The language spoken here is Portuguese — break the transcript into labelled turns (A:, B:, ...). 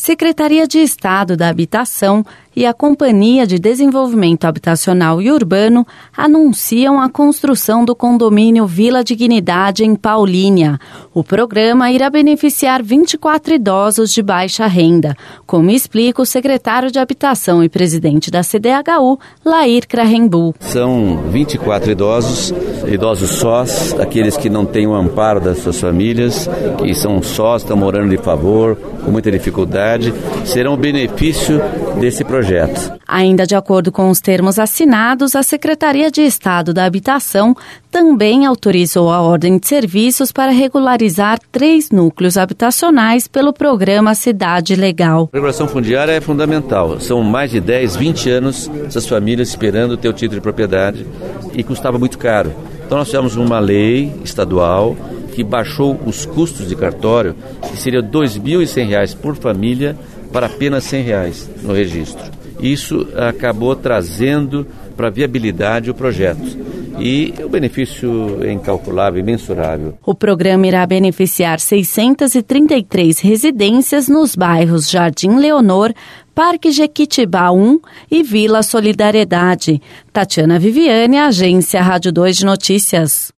A: Secretaria de Estado da Habitação e a Companhia de Desenvolvimento Habitacional e Urbano anunciam a construção do condomínio Vila Dignidade em Paulínia. O programa irá beneficiar 24 idosos de baixa renda, como explica o secretário de Habitação e presidente da CDHU, Lair Krahenbuhl.
B: São 24 idosos sós, aqueles que não têm o amparo das suas famílias, que são sós, estão morando de favor, com muita dificuldade, serão benefício desse projeto.
A: Ainda de acordo com os termos assinados, a Secretaria de Estado da Habitação também autorizou a ordem de serviços para regularizar 3 núcleos habitacionais pelo programa Cidade Legal.
B: A regulação fundiária é fundamental. São mais de 10, 20 anos essas famílias esperando ter o título de propriedade e custava muito caro. Então nós fizemos uma lei estadual que baixou os custos de cartório, que seria R$ 2.100 por família, para apenas R$ 100 no registro. Isso acabou trazendo para a viabilidade o projeto. E o benefício é incalculável e mensurável.
A: O programa irá beneficiar 633 residências nos bairros Jardim Leonor, Parque Jequitibá 1 e Vila Solidariedade. Tatiana Viviane, Agência Rádio 2 de Notícias.